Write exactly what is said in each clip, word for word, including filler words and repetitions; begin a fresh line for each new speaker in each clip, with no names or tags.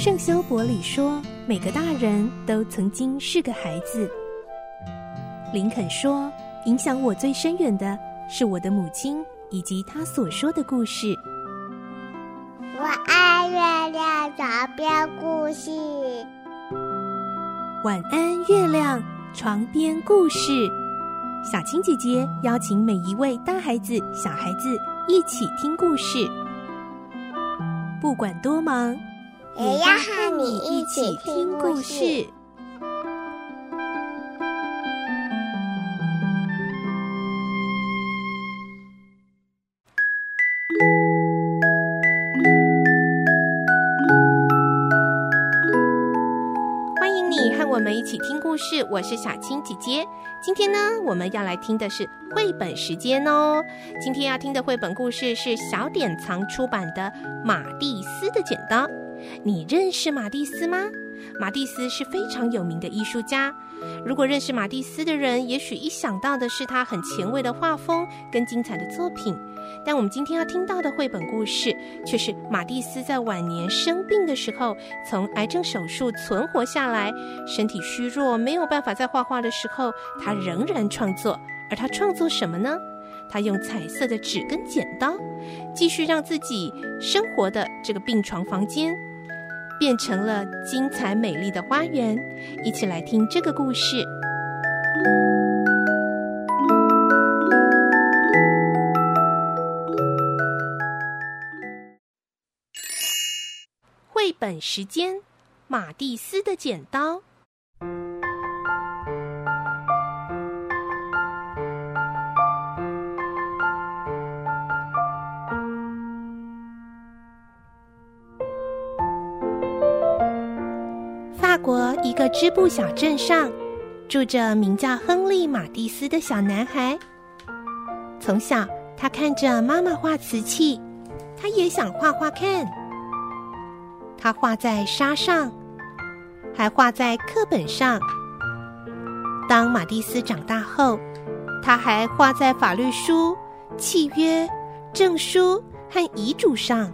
圣修伯里说，每个大人都曾经是个孩子。林肯说，影响我最深远的是我的母亲以及她所说的故事。
我爱月亮床边故事。
晚安，月亮床边故事。小青姐姐邀请每一位大孩子、小孩子一起听故事，不管多忙，
也要和你一起听故事。
欢迎你和我们一起听故事，我是小青姐姐。今天呢，我们要来听的是绘本时间哦。今天要听的绘本故事是小典藏出版的《马蒂斯的剪刀》。你认识马蒂斯吗？马蒂斯是非常有名的艺术家。如果认识马蒂斯的人，也许一想到的是他很前卫的画风跟精彩的作品。但我们今天要听到的绘本故事，却是马蒂斯在晚年生病的时候，从癌症手术存活下来，身体虚弱，没有办法再画画的时候，他仍然创作。而他创作什么呢？他用彩色的纸跟剪刀，继续让自己生活的这个病床房间变成了精彩美丽的花园。一起来听这个故事。绘本时间，马蒂斯的剪刀。法国一个织布小镇上，住着名叫亨利·马蒂斯的小男孩。从小，他看着妈妈画瓷器，他也想画画看。他画在沙上，还画在课本上。当马蒂斯长大后，他还画在法律书、契约、证书和遗嘱上。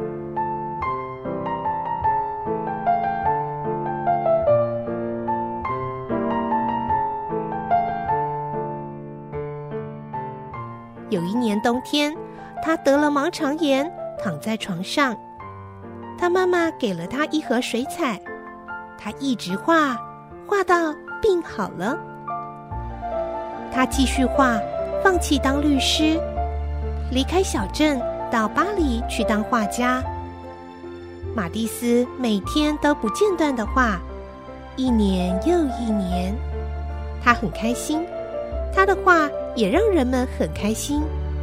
有一年冬天，他得了盲肠炎，躺在床上。他妈妈给了他一盒水彩，他一直画，画到病好了。他继续画，放弃当律师，离开小镇，到巴黎去当画家。马蒂斯每天都不间断地画，一年又一年。他很开心，他的画也让人们很开心。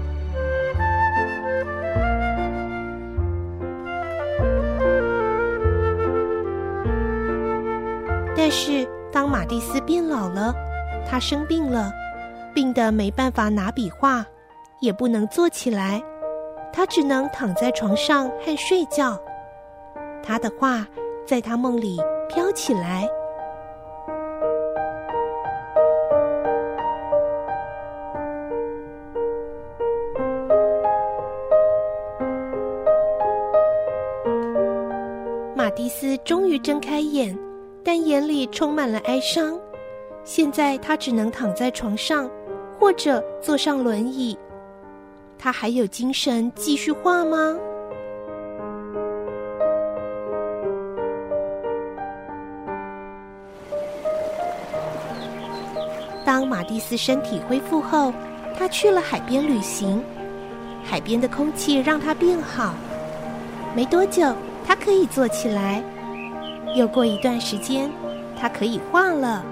但是当马蒂斯变老了，他生病了，病得没办法拿笔画，也不能坐起来，他只能躺在床上和睡觉。他的画在他梦里飘起来。马蒂斯终于睁开眼，但眼里充满了哀伤。现在他只能躺在床上，或者坐上轮椅。他还有精神继续画吗？当马蒂斯身体恢复后，他去了海边旅行。海边的空气让他变好。没多久，他可以坐起来。又过一段时间，他可以画了。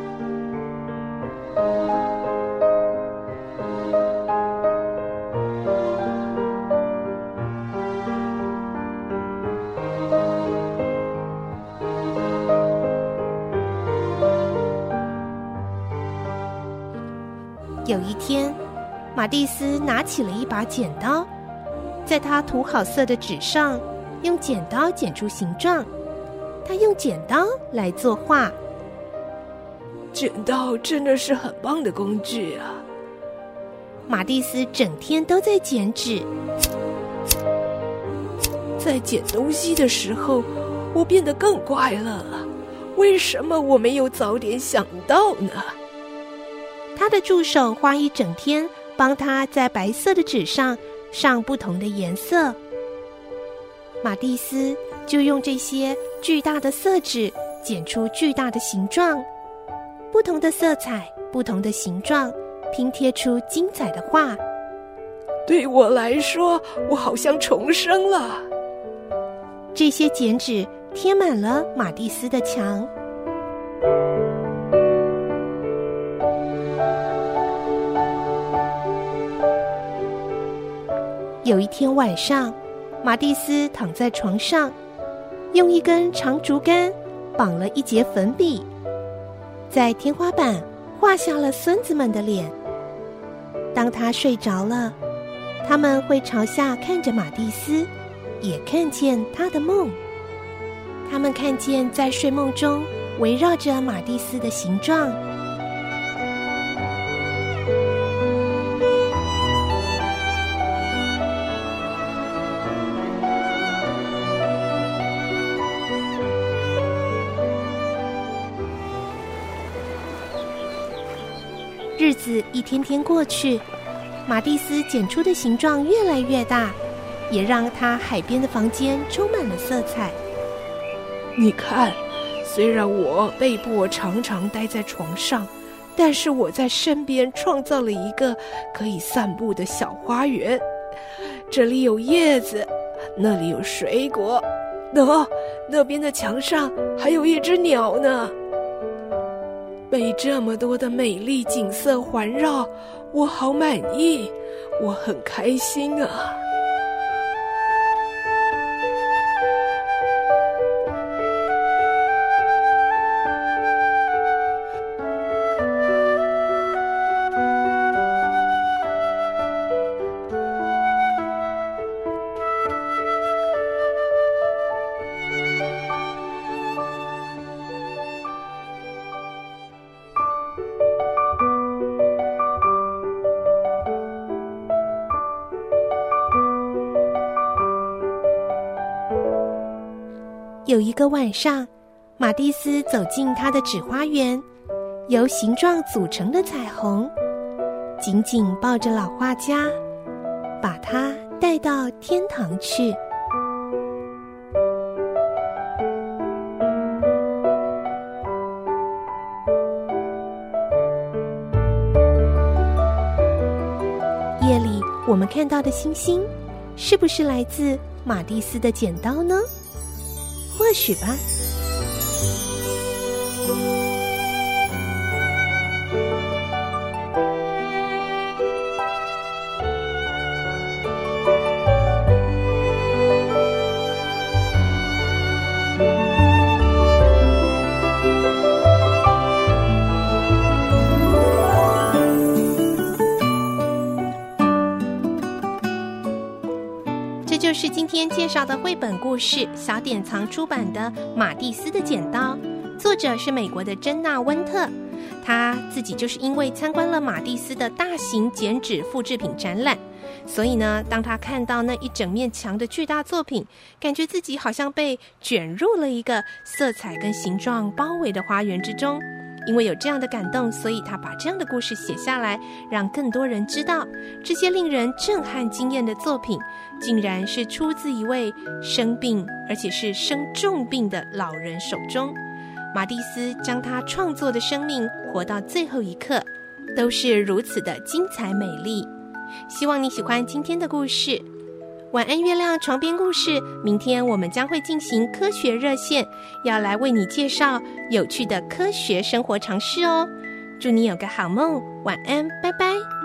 有一天，马蒂斯拿起了一把剪刀，在他涂好色的纸上，用剪刀剪出形状。他用剪刀来作画。
剪刀真的是很棒的工具啊！
马蒂斯整天都在剪纸，
在剪东西的时候， 我变得更快乐了。为什么我没有早点想到呢？
他的助手花一整天帮他在白色的纸上上不同的颜色。马蒂斯就用这些巨大的色纸剪出巨大的形状，不同的色彩，不同的形状，拼贴出精彩的画。
对我来说，我好像重生了。
这些剪纸贴满了马蒂斯的墙。有一天晚上，马蒂斯躺在床上，用一根长竹竿绑了一节粉笔，在天花板画下了孙子们的脸。当他睡着了，他们会朝下看着马蒂斯，也看见他的梦。他们看见在睡梦中围绕着马蒂斯的形状。日子一天天过去，马蒂斯剪出的形状越来越大，也让他海边的房间充满了色彩。
你看，虽然我被迫常常待在床上，但是我在身边创造了一个可以散步的小花园。这里有叶子，那里有水果，哦，那边的墙上还有一只鸟呢。被这么多的美丽景色环绕，我好满意，我很开心啊。
有一个晚上，马蒂斯走进他的纸花园，由形状组成的彩虹，紧紧抱着老画家，把他带到天堂去。夜里我们看到的星星，是不是来自马蒂斯的剪刀呢？或许吧。这就是今天介绍的绘本故事，小典藏出版的《马蒂斯的剪刀》，作者是美国的珍娜·温特。他自己就是因为参观了马蒂斯的大型剪纸复制品展览，所以呢，当他看到那一整面墙的巨大作品，感觉自己好像被卷入了一个色彩跟形状包围的花园之中。因为有这样的感动，所以他把这样的故事写下来，让更多人知道这些令人震撼惊艳的作品竟然是出自一位生病而且是生重病的老人手中。马蒂斯将他创作的生命活到最后一刻，都是如此的精彩美丽。希望你喜欢今天的故事。晚安月亮床边故事，明天我们将会进行科学热线，要来为你介绍有趣的科学生活常识哦。祝你有个好梦，晚安，拜拜。